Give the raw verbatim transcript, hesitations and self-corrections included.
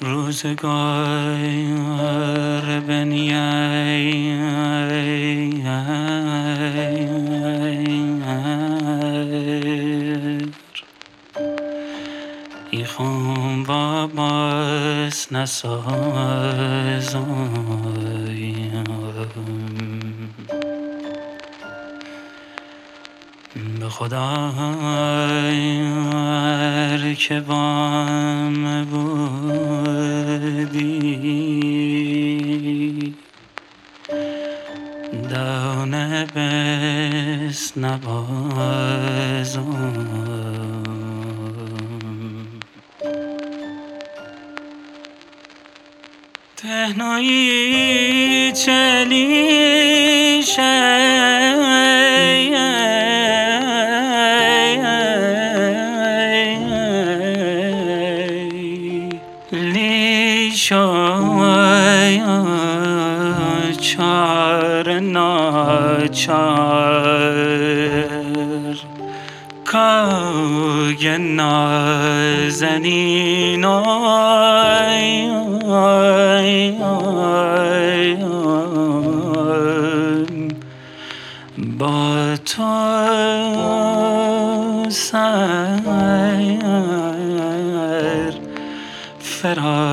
روزگار بنیر ای خون با باز نسازم به خدا هر که بام بودی دانه بس نبازم تهنایی چلیشه چار ناچار کاگ نازنین آی آی آی با تو سر فرا